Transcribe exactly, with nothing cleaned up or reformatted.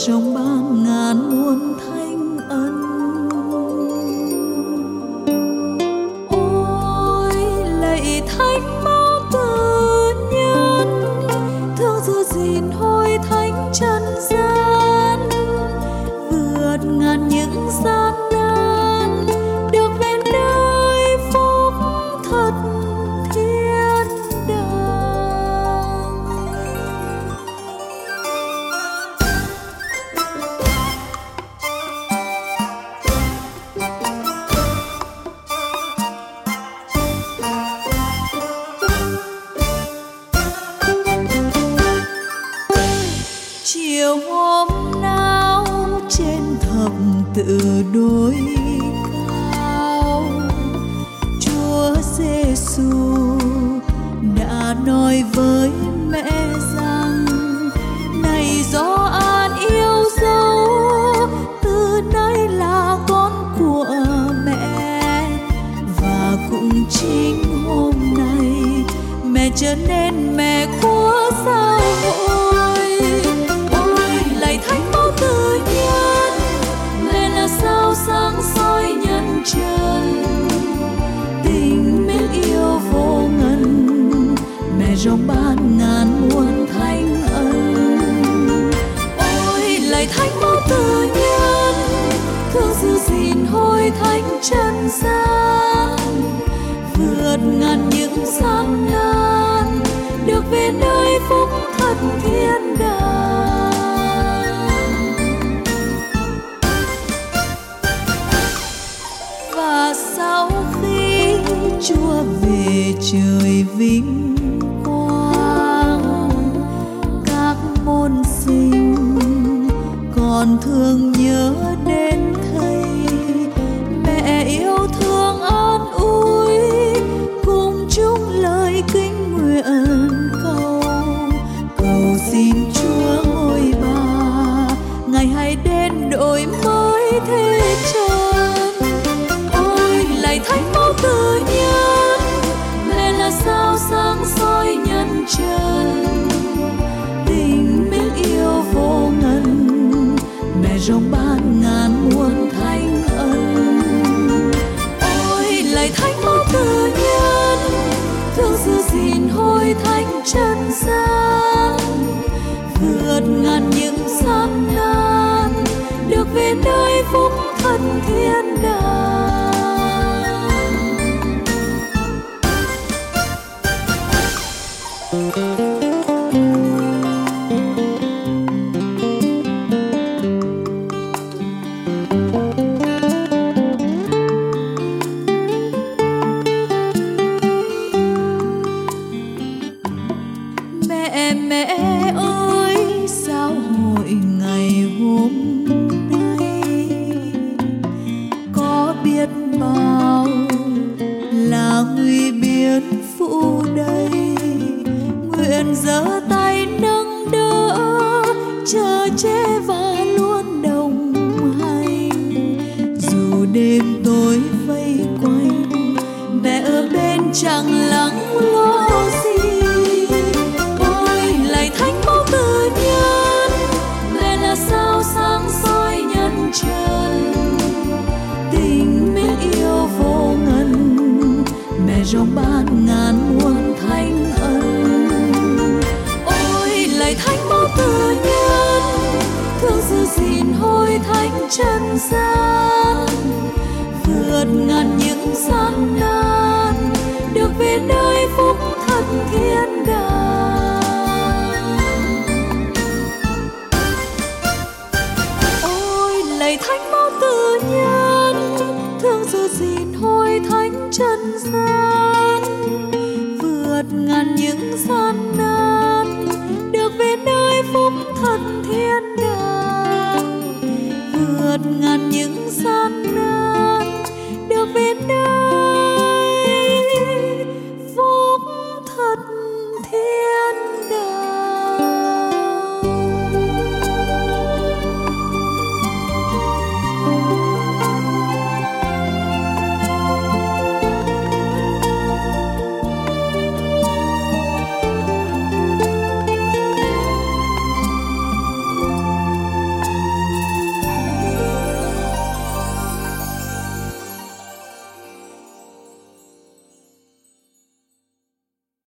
trong ban ngàn muôn thanh ân. Ôi lạy thánh mẫu tự nhân, thương giữ gìn hôi thánh trần gian, vượt ngàn những gian nan, được về nơi phúc thật thiên đàng. Chiều hôm nào trên thập tự đối cao, Chúa Giêsu đã nói với mẹ rằng: này Gioan yêu dấu, từ nay là con của mẹ. Và cũng chính hôm nay mẹ trở nên mẹ của giáo hội. Ôi lạy thánh mẫu tự nhân, mẹ là sao sáng soi nhân trần, tình mến yêu vô ngần, mẹ rộng ban ngàn muôn thanh ân. Ôi lạy thánh mẫu tự nhân, thương giữ gìn hôi thánh trần gian, vượt ngàn những gian nan, được về nơi phúc thật thiên đàng. Và sau khi Chúa về trời vinh quang, các môn sinh còn thương nhớ đến thầy. Mẹ yêu thương an ủi, cùng chung lời kinh nguyện cầu. Cầu xin Chúa ngôi Bà, ngày hay đến đổi mới thế trần. Ôi lạy thánh mẫu tự nhân, mẹ là sao sáng soi nhân trần, tình mến yêu vô ngần, mẹ rộng ban ngàn muôn thanh ân. Ôi lạy thánh mẫu tự nhân, thương giữ gìn hôi thánh trần gian, vượt ngàn những gian nan, được về nơi phúc thật thiên đàng. Mẹ mẹ ơi, giáo hội ngày hôm nay có biết bao là nguy biến phụ đầy. Nguyện giơ tay nâng đỡ, chở che và luôn đồng hành. Dù đêm tối vây quanh, mẹ ở bên chẳng lắng lo gì. Ôi lạy thánh mẫu tự nhân, mẹ là sao sáng soi nhân trần, tình mến yêu vô ngần, mẹ rộng ban ngàn muôn thanh ân. Ôi lạy thánh mẫu tự nhân, thương giữ gìn hôi thánh trần gian, vượt ngàn những gian nan, được về nơi phúc thật thiên đàng. Ôi lạy thánh mẫu tự nhân, thương giữ gìn hôi thánh trần gian, vượt ngàn những gian nan, được về nơi phúc thật thiên đàng. Vượt ngàn những gian nan, được về nơi